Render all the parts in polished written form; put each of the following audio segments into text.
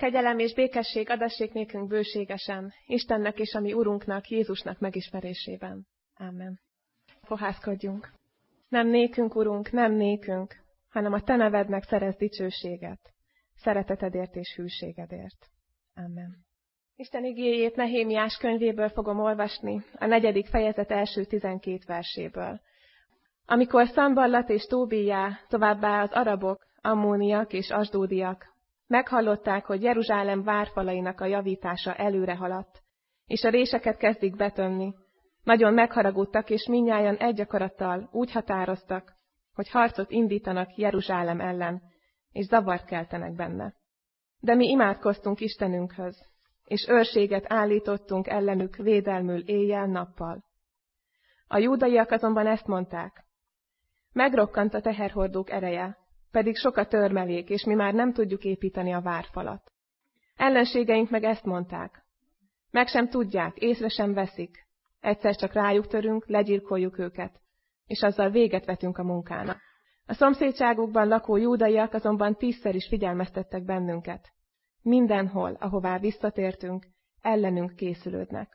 Kegyelem és békesség adassék nékünk bőségesen, Istennek és a mi Urunknak, Jézusnak megismerésében. Ámen. Fohászkodjunk. Nem nékünk, Urunk, nem nékünk, hanem a Te nevednek szerez dicsőséget, szeretetedért és hűségedért. Amen. Isten igéjét Nehémiás könyvéből fogom olvasni, a 4. fejezet első 12 verséből. Amikor Szamballat és Tóbijá, továbbá az arabok, ammóniak és asdódiak meghallották, hogy Jeruzsálem várfalainak a javítása előre haladt, és a réseket kezdik betömni, nagyon megharagudtak, és mindnyájan egy akarattal úgy határoztak, hogy harcot indítanak Jeruzsálem ellen, és zavart keltenek benne. De mi imádkoztunk Istenünkhöz, és őrséget állítottunk ellenük védelmül éjjel-nappal. A júdaiak azonban ezt mondták: megrokkant a teherhordók ereje, pedig sok a törmelék, és mi már nem tudjuk építeni a várfalat. Ellenségeink meg ezt mondták: meg sem tudják, észre sem veszik, egyszer csak rájuk törünk, legyilkoljuk őket, és azzal véget vetünk a munkának. A szomszédságukban lakó júdaiak azonban 10-szer is figyelmeztettek bennünket. Mindenhol, ahová visszatértünk, ellenünk készülődnek.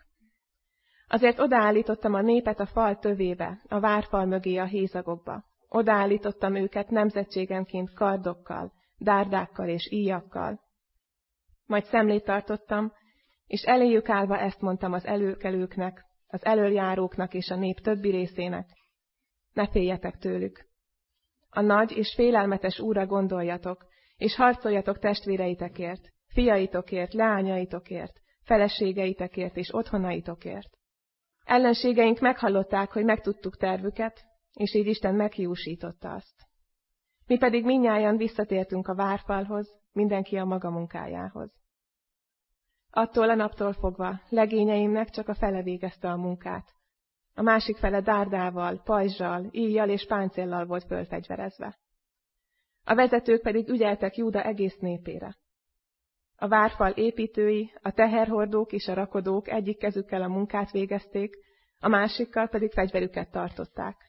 Azért odaállítottam a népet a fal tövébe, a várfal mögé a hézagokba. Odaállítottam őket nemzetségenként kardokkal, dárdákkal és íjakkal. Majd szemlét tartottam, és eléjük állva ezt mondtam az előkelőknek, az elöljáróknak és a nép többi részének: ne féljetek tőlük. A nagy és félelmetes Úrra gondoljatok, és harcoljatok testvéreitekért, fiaitokért, leányaitokért, feleségeitekért és otthonaitokért. Ellenségeink meghallották, hogy megtudtuk tervüket, és így Isten meghiúsította azt. Mi pedig mindnyájan visszatértünk a várfalhoz, mindenki a maga munkájához. Attól a naptól fogva legényeimnek csak a fele végezte a munkát. A másik fele dárdával, pajzsal, íjjal és páncéllal volt fölfegyverezve. A vezetők pedig ügyeltek Júda egész népére. A várfal építői, a teherhordók és a rakodók egyik kezükkel a munkát végezték, a másikkal pedig fegyverüket tartották.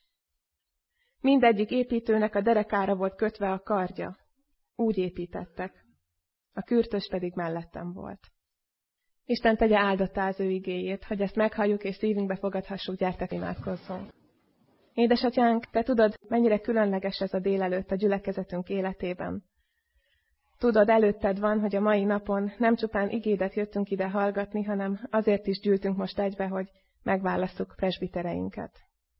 Mindegyik építőnek a derekára volt kötve a kardja. Úgy építettek. A kürtös pedig mellettem volt. Isten tegye áldottá az ő igéjét, hogy ezt meghalljuk és szívünkbe fogadhassuk, gyertek imádkozzunk. Édesatyánk, te tudod, mennyire különleges ez a délelőtt a gyülekezetünk életében. Tudod, előtted van, hogy a mai napon nem csupán igédet jöttünk ide hallgatni, hanem azért is gyűltünk most egybe, hogy megválasszuk presbitereinket.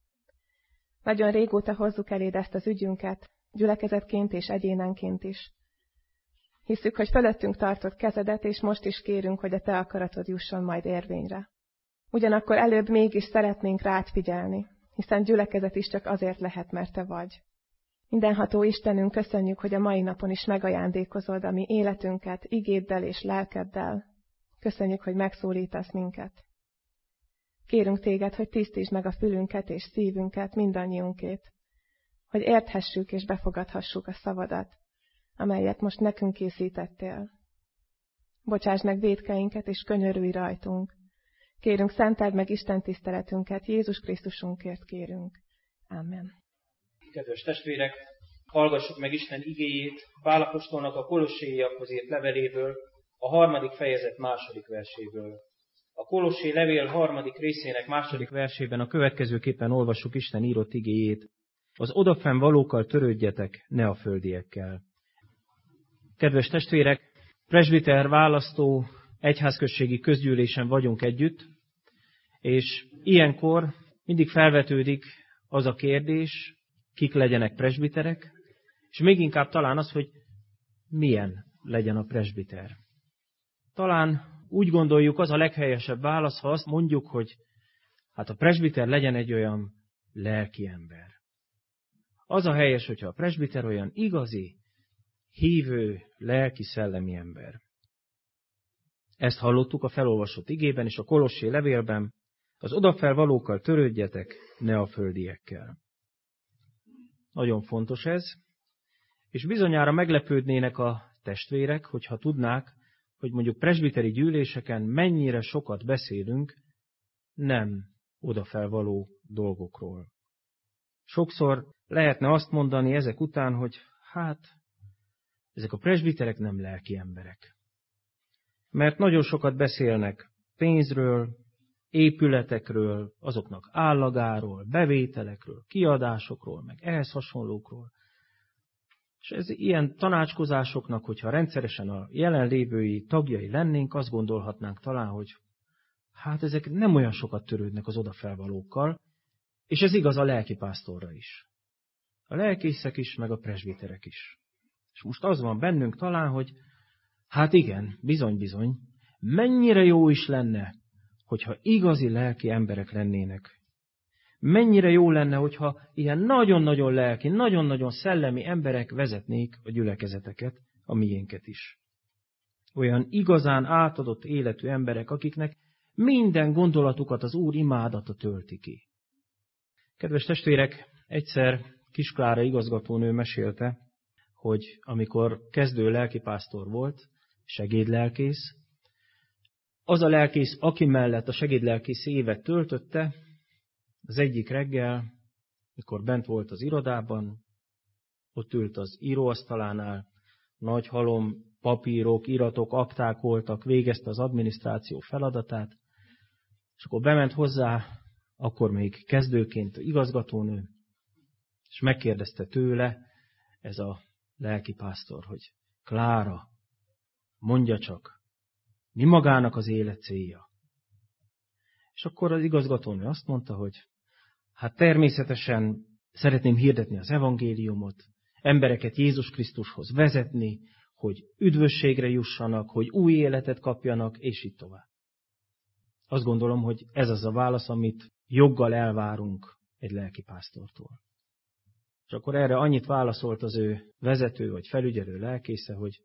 Nagyon régóta hozzuk eléd ezt az ügyünket, gyülekezetként és egyénenként is. Hisszük, hogy fölöttünk tartott kezedet, és most is kérünk, hogy a te akaratod jusson majd érvényre. Ugyanakkor előbb mégis szeretnénk rád figyelni, hiszen gyülekezet is csak azért lehet, mert te vagy. Mindenható Istenünk, köszönjük, hogy a mai napon is megajándékozod a mi életünket igéddel és lelkeddel. Köszönjük, hogy megszólítasz minket. Kérünk téged, hogy tisztítsd meg a fülünket és szívünket, mindannyiunkét, hogy érthessük és befogadhassuk a szavadat, amelyet most nekünk készítettél. Bocsásd meg vétkeinket és könyörülj rajtunk. Kérünk, szenteld meg Isten tiszteletünket, Jézus Krisztusunkért kérünk. Amen. Kedves testvérek, hallgassuk meg Isten igéjét Pál apostolnak a Kolosséiakhoz írt leveléből, a 3. fejezet 2. verséből. A Kolossé levél 3. részének 2. versében a következőképpen olvassuk Isten írott igéjét: az odafenn valókkal törődjetek, ne a földiekkel. Kedves testvérek, presbiter választó egyházközségi közgyűlésen vagyunk együtt, és ilyenkor mindig felvetődik az a kérdés, kik legyenek presbiterek, és még inkább talán az, hogy milyen legyen a presbiter. Talán úgy gondoljuk, az a leghelyesebb válasz, ha azt mondjuk, hogy hát a presbiter legyen egy olyan lelki ember. Az a helyes, hogyha a presbiter olyan igazi, hívő, lelki, szellemi ember. Ezt hallottuk a felolvasott igében és a Kolossé levélben: az odafeln valókkal törődjetek, ne a földiekkel. Nagyon fontos ez, és bizonyára meglepődnének a testvérek, hogyha tudnák, hogy mondjuk presbiteri gyűléseken mennyire sokat beszélünk nem odafeln való dolgokról. Sokszor lehetne azt mondani ezek után, hogy hát, ezek a presbiterek nem lelki emberek. Mert nagyon sokat beszélnek pénzről, épületekről, azoknak állagáról, bevételekről, kiadásokról, meg ehhez hasonlókról. És ez ilyen tanácskozásoknak, hogyha rendszeresen a jelenlévői tagjai lennénk, azt gondolhatnánk talán, hogy hát ezek nem olyan sokat törődnek az odafelvalókkal, és ez igaz a lelkipásztorra is. A lelkészek is, meg a presbiterek is. És most az van bennünk talán, hogy hát igen, bizony, mennyire jó is lenne, hogyha igazi lelki emberek lennének. Mennyire jó lenne, hogyha ilyen nagyon-nagyon lelki, nagyon-nagyon szellemi emberek vezetnék a gyülekezeteket, a miénket is. Olyan igazán átadott életű emberek, akiknek minden gondolatukat az Úr imádata tölti ki. Kedves testvérek, egyszer Kis Klára igazgatónő mesélte, hogy amikor kezdő lelkipásztor volt, segédlelkész, az a lelkész, aki mellett a segédlelkész évet töltötte, az egyik reggel, mikor bent volt az irodában, ott ült az íróasztalánál, nagy halom, papírok, iratok, akták voltak, végezte az adminisztráció feladatát, és akkor bement hozzá, akkor még kezdőként igazgatónő, és megkérdezte tőle ez a lelkipásztor, hogy Klára, mondja csak, mi magának az élet célja? És akkor az igazgatónő azt mondta, hogy hát természetesen szeretném hirdetni az evangéliumot, embereket Jézus Krisztushoz vezetni, hogy üdvösségre jussanak, hogy új életet kapjanak, és így tovább. Azt gondolom, hogy ez az a válasz, amit joggal elvárunk egy lelkipásztortól. És akkor erre annyit válaszolt az ő vezető vagy felügyelő lelkésze, hogy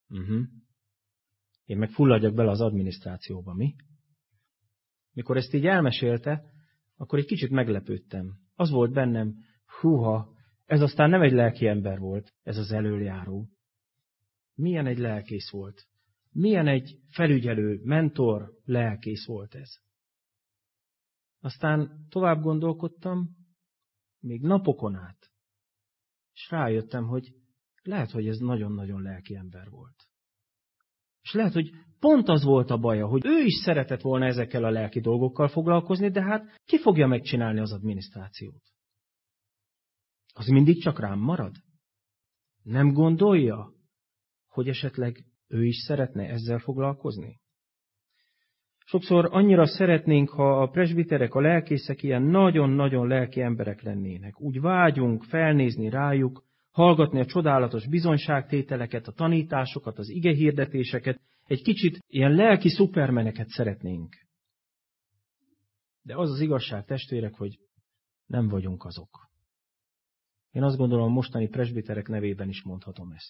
én meg fulladjak bele az adminisztrációba, mi? Mikor ezt így elmesélte, akkor egy kicsit meglepődtem. Az volt bennem, húha, ez aztán nem egy lelki ember volt, ez az elöljáró. Milyen egy lelkész volt? Milyen egy felügyelő, mentor lelkész volt ez? Aztán tovább gondolkodtam, még napokon át, és rájöttem, hogy lehet, hogy ez nagyon-nagyon lelki ember volt. És lehet, hogy pont az volt a baja, hogy ő is szeretett volna ezekkel a lelki dolgokkal foglalkozni, de hát ki fogja megcsinálni az adminisztrációt? Az mindig csak rám marad? Nem gondolja, hogy esetleg ő is szeretne ezzel foglalkozni? Sokszor annyira szeretnénk, ha a presbiterek, a lelkészek ilyen nagyon-nagyon lelki emberek lennének. Úgy vágyunk felnézni rájuk, hallgatni a csodálatos bizonyságtételeket, a tanításokat, az igehirdetéseket, egy kicsit ilyen lelki szupermeneket szeretnénk. De az az igazság, testvérek, hogy nem vagyunk azok. Én azt gondolom, a mostani presbiterek nevében is mondhatom ezt.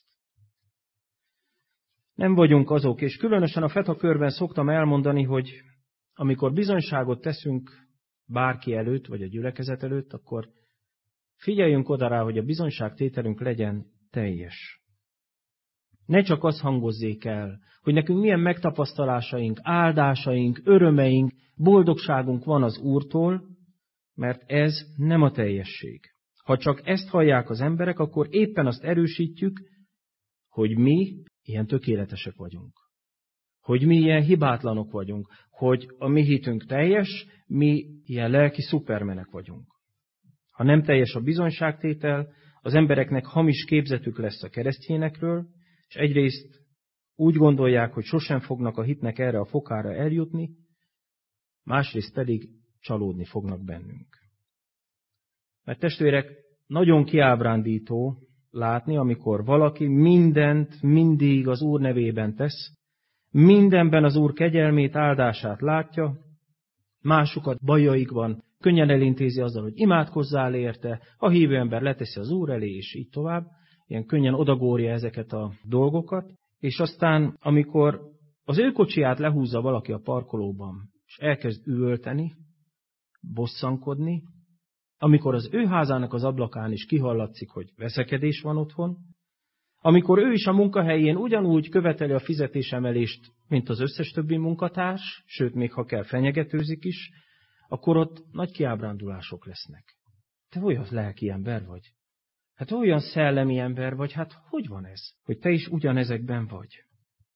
Nem vagyunk azok, és különösen a feta körben szoktam elmondani, hogy amikor bizonyságot teszünk bárki előtt, vagy a gyülekezet előtt, akkor figyeljünk oda rá, hogy a bizonyságtételünk legyen teljes. Ne csak az hangozzék el, hogy nekünk milyen megtapasztalásaink, áldásaink, örömeink, boldogságunk van az Úrtól, mert ez nem a teljesség. Ha csak ezt hallják az emberek, akkor éppen azt erősítjük, hogy mi ilyen tökéletesek vagyunk. Hogy mi ilyen hibátlanok vagyunk. Hogy a mi hitünk teljes, mi ilyen lelki szupermenek vagyunk. Ha nem teljes a bizonyságtétel, az embereknek hamis képzetük lesz a keresztényekről, és egyrészt úgy gondolják, hogy sosem fognak a hitnek erre a fokára eljutni, másrészt pedig csalódni fognak bennünk. Mert testvérek, nagyon kiábrándító látni, amikor valaki mindent mindig az Úr nevében tesz, mindenben az Úr kegyelmét, áldását látja, másokat bajaikban könnyen elintézi azzal, hogy imádkozzál érte, a hívő ember leteszi az Úr elé, és így tovább, ilyen könnyen odagórja ezeket a dolgokat, és aztán, amikor az ő kocsiját lehúzza valaki a parkolóban, és elkezd üvölteni, bosszankodni, amikor az ő házának az ablakán is kihallatszik, hogy veszekedés van otthon, amikor ő is a munkahelyén ugyanúgy követeli a fizetésemelést, mint az összes többi munkatárs, sőt, még ha kell, fenyegetőzik is, akkor ott nagy kiábrándulások lesznek. Te olyan lelki ember vagy? Hát olyan szellemi ember vagy, hát hogy van ez, hogy te is ugyanezekben vagy?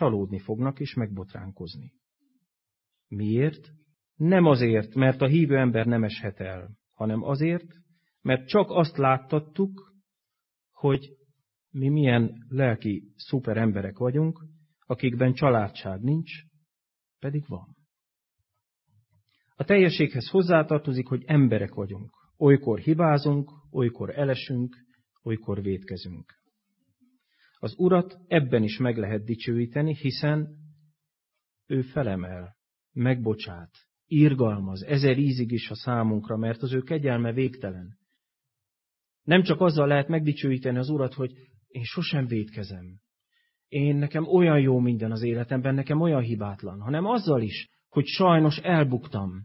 csalódni fognak és megbotránkozni. Miért? Nem azért, mert a hívő ember nem eshet el, hanem azért, mert csak azt láttattuk, hogy mi milyen lelki szuper emberek vagyunk, akikben családság nincs, pedig van. A teljességhez hozzátartozik, hogy emberek vagyunk. Olykor hibázunk, olykor elesünk, olykor vétkezünk. Az Urat ebben is meg lehet dicsőíteni, hiszen ő felemel, megbocsát, irgalmaz, 1000 ízig is a számunkra, mert az ő kegyelme végtelen. Nem csak azzal lehet megdicsőíteni az Urat, hogy én sosem vétkezem. Nekem olyan jó minden az életemben, nekem olyan hibátlan, hanem azzal is, hogy sajnos elbuktam.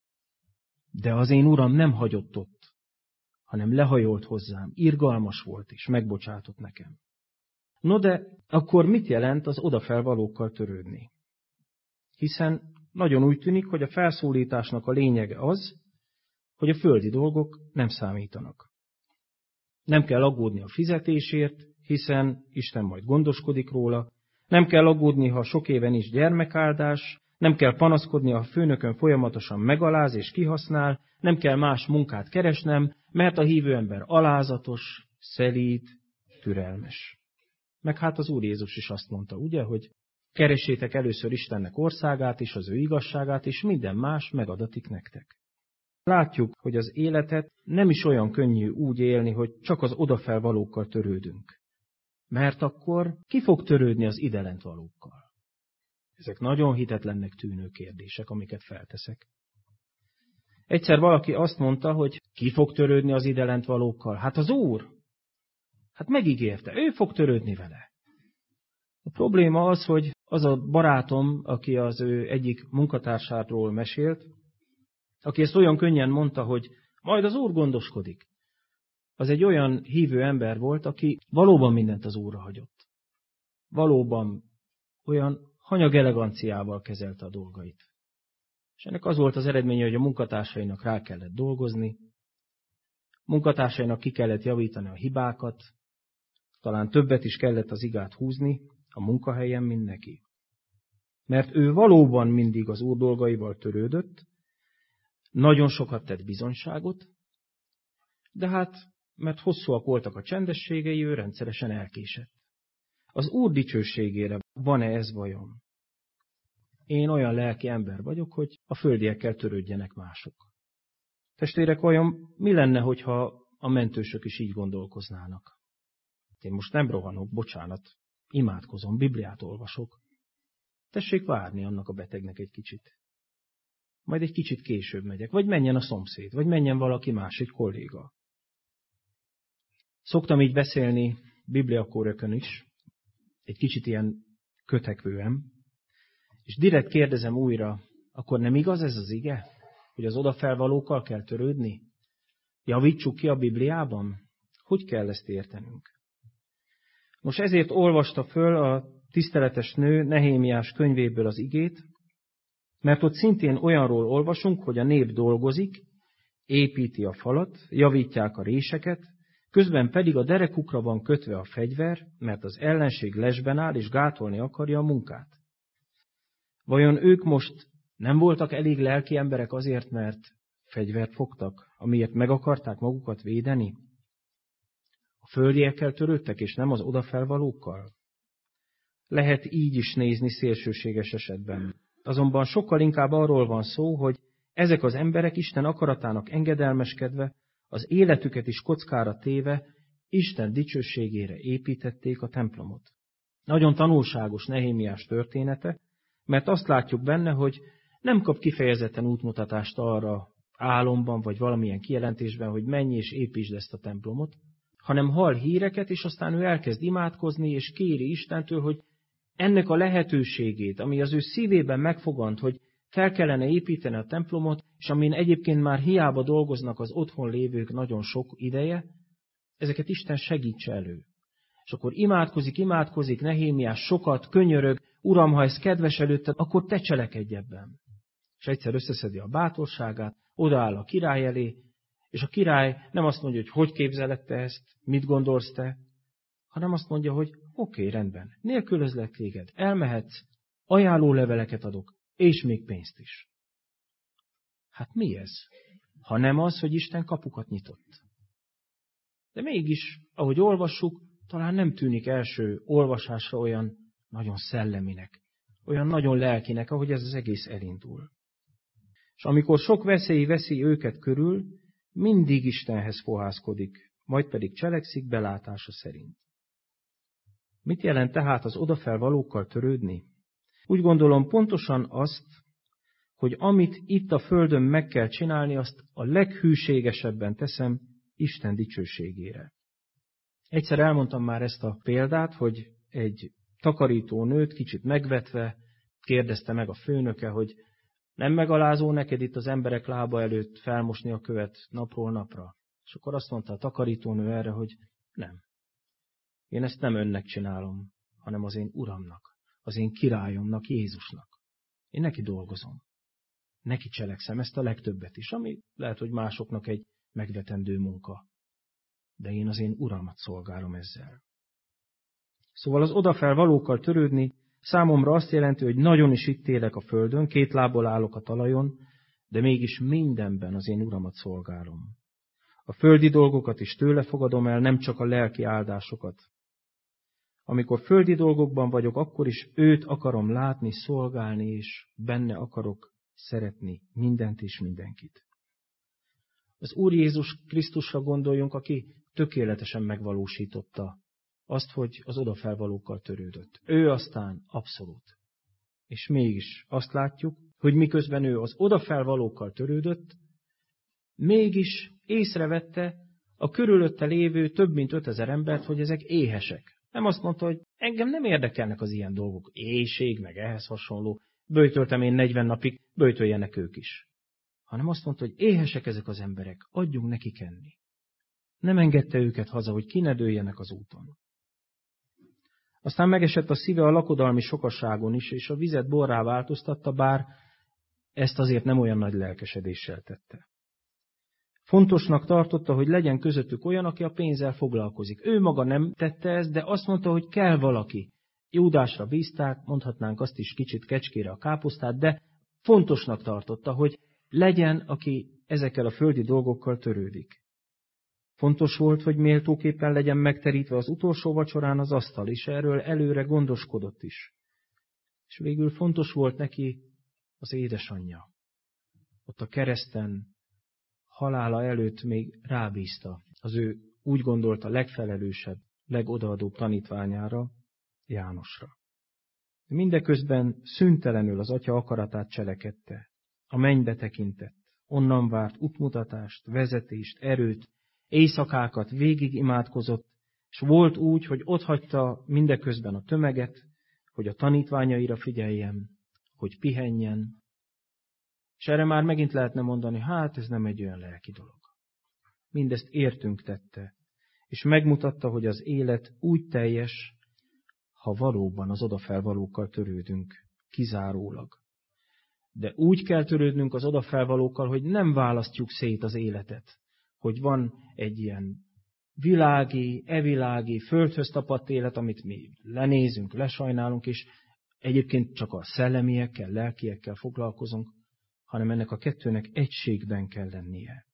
De az én Uram nem hagyott ott, hanem lehajolt hozzám, irgalmas volt és megbocsátott nekem. No de akkor mit jelent az odafelvalókkal törődni? Hiszen nagyon úgy tűnik, hogy a felszólításnak a lényege az, hogy a földi dolgok nem számítanak. Nem kell aggódni a fizetésért, hiszen Isten majd gondoskodik róla. Nem kell aggódni, ha sok éven is gyermekáldás. Nem kell panaszkodni, ha a főnökön folyamatosan megaláz és kihasznál. Nem kell más munkát keresnem, mert a hívő ember alázatos, szelíd, türelmes. Meg hát az Úr Jézus is azt mondta, ugye, hogy keressétek először Istennek országát és az ő igazságát, és minden más megadatik nektek. Látjuk, hogy az életet nem is olyan könnyű úgy élni, hogy csak az odafelvalókkal törődünk. Mert akkor ki fog törődni az idelent valókkal? Ezek nagyon hitetlennek tűnő kérdések, amiket felteszek. Egyszer valaki azt mondta, hogy ki fog törődni az idelent valókkal? Hát az Úr. Hát megígérte, ő fog törődni vele. A probléma az, hogy az a barátom, aki az ő egyik munkatársáról mesélt, aki ezt olyan könnyen mondta, hogy majd az Úr gondoskodik, az egy olyan hívő ember volt, aki valóban mindent az Úrra hagyott. Valóban olyan hanyag eleganciával kezelte a dolgait. És ennek az volt az eredménye, hogy a munkatársainak rá kellett dolgozni, munkatársainak ki kellett javítani a hibákat, talán többet is kellett az igát húzni a munkahelyen, mint neki. Mert ő valóban mindig az Úr dolgaival törődött, nagyon sokat tett bizonyságot, de hát, mert hosszúak voltak a csendességei, ő rendszeresen elkésett. Az Úr dicsőségére van-e ez vajon? Én olyan lelki ember vagyok, hogy a földiekkel törődjenek mások. Testvérek, vajon mi lenne, hogyha a mentősök is így gondolkoznának? Én most nem rohanok, bocsánat, imádkozom, Bibliát olvasok. Tessék várni annak a betegnek egy kicsit. Majd egy kicsit később megyek, vagy menjen a szomszéd, vagy menjen valaki más, egy kolléga. Szoktam így beszélni bibliakórökön is, egy kicsit ilyen kötekvően, és direkt kérdezem újra, akkor nem igaz ez az ige, hogy az odafelvalókkal kell törődni? Javítsuk ki a Bibliában? Hogy kell ezt értenünk? Most ezért olvasta föl a tiszteletes nő Nehémiás könyvéből az igét, mert ott szintén olyanról olvasunk, hogy a nép dolgozik, építi a falat, javítják a réseket, közben pedig a derekukra van kötve a fegyver, mert az ellenség lesben áll és gátolni akarja a munkát. Vajon ők most nem voltak elég lelki emberek azért, mert fegyvert fogtak, amiért meg akarták magukat védeni? A földiekkel törődtek, és nem az odafelvalókkal? Lehet így is nézni szélsőséges esetben. Azonban sokkal inkább arról van szó, hogy ezek az emberek Isten akaratának engedelmeskedve, az életüket is kockára téve, Isten dicsőségére építették a templomot. Nagyon tanulságos Nehémiás története, mert azt látjuk benne, hogy nem kap kifejezetten útmutatást arra álomban, vagy valamilyen kijelentésben, hogy menj és építsd ezt a templomot, hanem hall híreket, és aztán ő elkezd imádkozni, és kéri Istentől, hogy ennek a lehetőségét, ami az ő szívében megfogant, hogy fel kellene építeni a templomot, és amin egyébként már hiába dolgoznak az otthon lévők nagyon sok ideje, ezeket Isten segítse elő. És akkor imádkozik, Nehémiás sokat, könyörög, Uram, ha ez kedves előtted, akkor te cselekedj ebben. És egyszer összeszedi a bátorságát, odaáll a király elé, és a király nem azt mondja, hogy képzeled te ezt, mit gondolsz te, hanem azt mondja, hogy Oké, rendben, nélkülözlek téged, elmehetsz, ajánlóleveleket adok, és még pénzt is. Hát mi ez? Ha nem az, hogy Isten kapukat nyitott. De mégis, ahogy olvassuk, talán nem tűnik első olvasásra olyan nagyon szelleminek, olyan nagyon lelkinek, ahogy ez az egész elindul. És amikor sok veszély veszi őket körül, mindig Istenhez fohászkodik, majd pedig cselekszik belátása szerint. Mit jelent tehát az odafelvalókkal törődni? Úgy gondolom pontosan azt, hogy amit itt a földön meg kell csinálni, azt a leghűségesebben teszem Isten dicsőségére. Egyszer elmondtam már ezt a példát, hogy egy takarítónőt kicsit megvetve kérdezte meg a főnöke, hogy nem megalázó neked itt az emberek lába előtt felmosni a követ napról napra? És akkor azt mondta a takarítónő erre, hogy nem. Én ezt nem önnek csinálom, hanem az én Uramnak, az én királyomnak, Jézusnak. Én neki dolgozom. Neki cselekszem ezt a legtöbbet is, ami lehet, hogy másoknak egy megvetendő munka. De én az én Uramat szolgálom ezzel. Szóval az odafelvalókkal törődni számomra azt jelenti, hogy nagyon is itt élek a földön, 2 lábbal állok a talajon, de mégis mindenben az én Uramat szolgálom. A földi dolgokat is tőle fogadom el, nem csak a lelki áldásokat. Amikor földi dolgokban vagyok, akkor is őt akarom látni, szolgálni, és benne akarok szeretni mindent és mindenkit. Az Úr Jézus Krisztusra gondoljunk, aki tökéletesen megvalósította azt, hogy az odafelvalókkal törődött. Ő aztán abszolút. És mégis azt látjuk, hogy miközben ő az odafelvalókkal törődött, mégis észrevette a körülötte lévő több mint 5000 embert, hogy ezek éhesek. Nem azt mondta, hogy engem nem érdekelnek az ilyen dolgok, éhség, meg ehhez hasonló, böjtöltem én 40 napig, böjtöljenek ők is. Hanem azt mondta, hogy éhesek ezek az emberek, adjunk nekik enni. Nem engedte őket haza, hogy kinedőljenek az úton. Aztán megesett a szíve a lakodalmi sokaságon is, és a vizet borrá változtatta, bár ezt azért nem olyan nagy lelkesedéssel tette. Fontosnak tartotta, hogy legyen közöttük olyan, aki a pénzzel foglalkozik. Ő maga nem tette ezt, de azt mondta, hogy kell valaki. Júdásra bízták, mondhatnánk azt is kicsit kecskére a káposztát, de fontosnak tartotta, hogy legyen, aki ezekkel a földi dolgokkal törődik. Fontos volt, hogy méltóképpen legyen megterítve az utolsó vacsorán az asztal, és erről előre gondoskodott is. És végül fontos volt neki az édesanyja. Ott a kereszten, halála előtt még rábízta az ő úgy gondolta legfelelősebb, legodaadóbb tanítványára, Jánosra. Mindeközben szüntelenül az atya akaratát cselekedte, a mennybe tekintett, onnan várt útmutatást, vezetést, erőt, éjszakákat végig imádkozott, és volt úgy, hogy otthagyta mindeközben a tömeget, hogy a tanítványaira figyeljen, hogy pihenjen. És erre már megint lehetne mondani, hát ez nem egy olyan lelki dolog. Mindezt értünk tette, és megmutatta, hogy az élet úgy teljes, ha valóban az odafelvalókkal törődünk, kizárólag. De úgy kell törődnünk az odafelvalókkal, hogy nem választjuk szét az életet, hogy van egy ilyen világi, evilági, földhöz tapadt élet, amit mi lenézünk, lesajnálunk, és egyébként csak a szellemiekkel, lelkiekkel foglalkozunk, hanem ennek a kettőnek egységben kell lennie.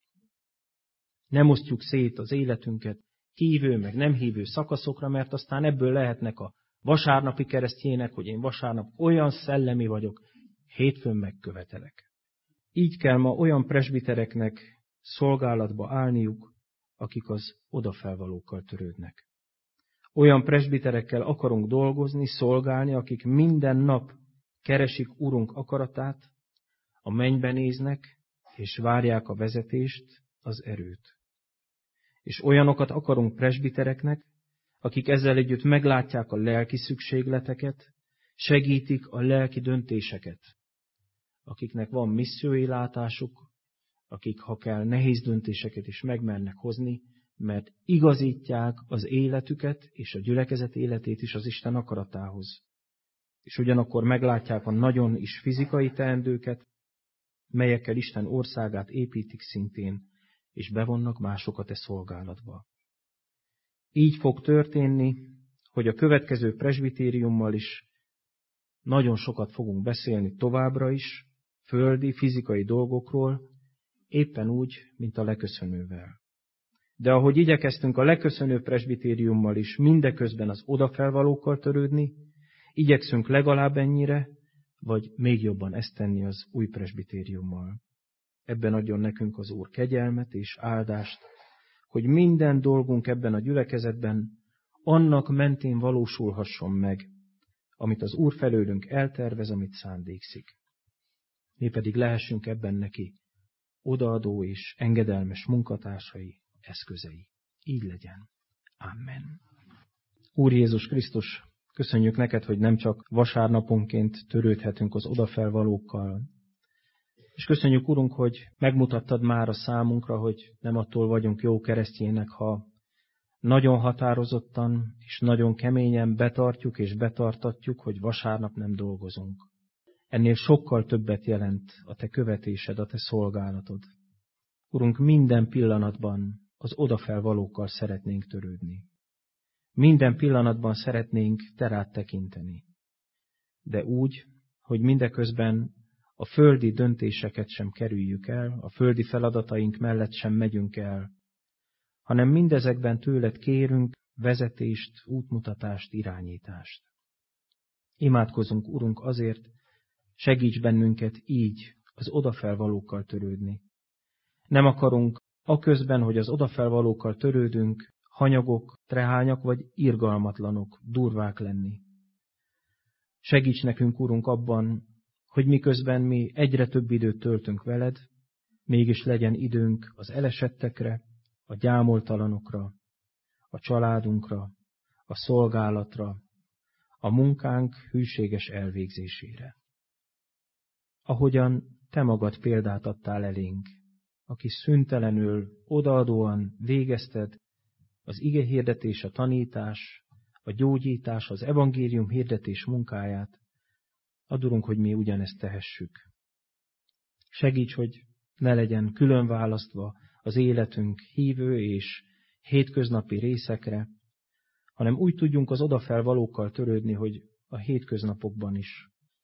Nem osztjuk szét az életünket hívő, meg nem hívő szakaszokra, mert aztán ebből lehetnek a vasárnapi keresztjének, hogy én vasárnap olyan szellemi vagyok, hétfőn megkövetelek. Így kell ma olyan presbitereknek szolgálatba állniuk, akik az odafelvalókkal törődnek. Olyan presbiterekkel akarunk dolgozni, szolgálni, akik minden nap keresik Urunk akaratát, a mennybe néznek, és várják a vezetést, az erőt. És olyanokat akarunk presbitereknek, akik ezzel együtt meglátják a lelki szükségleteket, segítik a lelki döntéseket, akiknek van missziói látásuk, akik, ha kell, nehéz döntéseket is megmernek hozni, mert igazítják az életüket és a gyülekezet életét is az Isten akaratához. És ugyanakkor meglátják a nagyon is fizikai teendőket, melyekkel Isten országát építik szintén, és bevonnak másokat e szolgálatba. Így fog történni, hogy a következő presbitériummal is nagyon sokat fogunk beszélni továbbra is, földi, fizikai dolgokról, éppen úgy, mint a leköszönővel. De ahogy igyekeztünk a leköszönő presbitériummal is mindeközben az odafelvalókkal törődni, igyekszünk legalább ennyire, vagy még jobban ezt tenni az új presbitériummal. Ebben adjon nekünk az Úr kegyelmet és áldást, hogy minden dolgunk ebben a gyülekezetben annak mentén valósulhasson meg, amit az Úr felőlünk eltervez, amit szándékszik. Mi pedig lehessünk ebben neki odaadó és engedelmes munkatársai, eszközei. Így legyen. Amen. Úr Jézus Krisztus, köszönjük neked, hogy nem csak vasárnaponként törődhetünk az odafelvalókkal, és köszönjük, Urunk, hogy megmutattad már a számunkra, hogy nem attól vagyunk jó keresztjének, ha nagyon határozottan és nagyon keményen betartjuk és betartatjuk, hogy vasárnap nem dolgozunk. Ennél sokkal többet jelent a te követésed, a te szolgálatod. Urunk, minden pillanatban az odafelvalókkal szeretnénk törődni. Minden pillanatban szeretnénk te rád tekinteni. De úgy, hogy mindeközben a földi döntéseket sem kerüljük el, a földi feladataink mellett sem megyünk el, hanem mindezekben tőled kérünk vezetést, útmutatást, irányítást. Imádkozunk, Urunk, azért, segíts bennünket így az odafelvalókkal törődni. Nem akarunk aközben, hogy az odafelvalókkal törődünk, hanyagok, trehányak vagy irgalmatlanok, durvák lenni. Segíts nekünk, Urunk, abban, hogy miközben mi egyre több időt töltünk veled, mégis legyen időnk az elesettekre, a gyámoltalanokra, a családunkra, a szolgálatra, a munkánk hűséges elvégzésére. Ahogyan te magad példát adtál elénk, aki szüntelenül, odaadóan végezted az igehirdetés, a tanítás, a gyógyítás, az evangélium hirdetés munkáját, adurunk, hogy mi ugyanezt tehessük. Segíts, hogy ne legyen külön választva az életünk hívő és hétköznapi részekre, hanem úgy tudjunk az odafelvalókkal törődni, hogy a hétköznapokban is,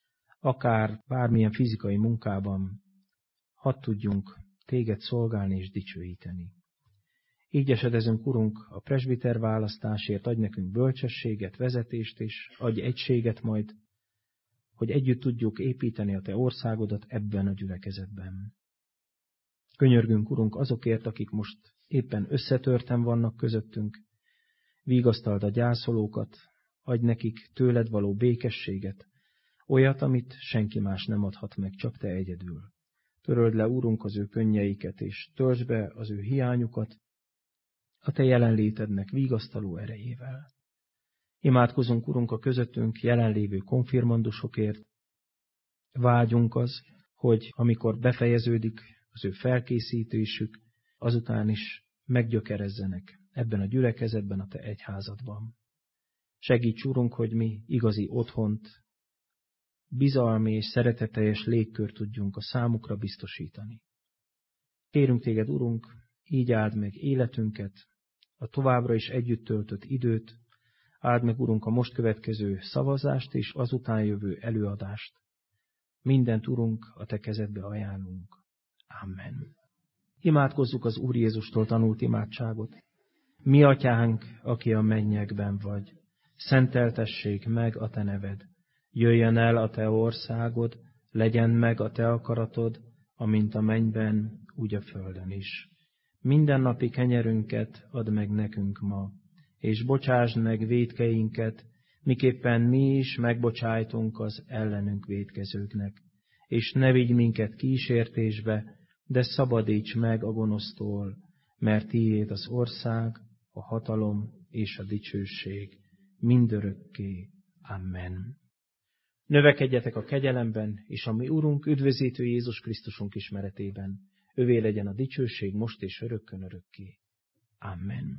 akár bármilyen fizikai munkában, hadd tudjunk téged szolgálni és dicsőíteni. Így esedezünk, Urunk, a presbiter választásért, adj nekünk bölcsességet, vezetést, és adj egységet majd, hogy együtt tudjuk építeni a te országodat ebben a gyülekezetben. Könyörgünk, Urunk, azokért, akik most éppen összetörten vannak közöttünk, vigasztald a gyászolókat, adj nekik tőled való békességet, olyat, amit senki más nem adhat meg, csak te egyedül. Töröld le, Urunk, az ő könnyeiket, és töltsd be az ő hiányukat a te jelenlétednek vigasztaló erejével. Imádkozunk, Urunk, a közöttünk jelenlévő konfirmandusokért. Vágyunk az, hogy amikor befejeződik az ő felkészítésük, azután is meggyökerezzenek ebben a gyülekezetben, a te egyházadban. Segíts, Urunk, hogy mi igazi otthont, bizalmi és szeretetteljes légkört tudjunk a számukra biztosítani. Kérünk téged, Urunk, így áld meg életünket, a továbbra is együtt töltött időt, áld meg, Urunk, a most következő szavazást és azután jövő előadást. Mindent, Urunk, a te kezedbe ajánlunk. Amen. Imádkozzuk az Úr Jézustól tanult imádságot. Mi atyánk, aki a mennyekben vagy, szenteltessék meg a te neved. Jöjjön el a te országod, legyen meg a te akaratod, amint a mennyben, úgy a földön is. Mindennapi kenyerünket add meg nekünk ma, és bocsásd meg vétkeinket, miképpen mi is megbocsájtunk az ellenünk vétkezőknek. És ne vigy minket kísértésbe, de szabadíts meg a gonosztól, mert tiéd az ország, a hatalom és a dicsőség mindörökké. Amen. Növekedjetek a kegyelemben, és a mi Urunk, üdvözítő Jézus Krisztusunk ismeretében. Övé legyen a dicsőség most és örökkön örökké. Amen.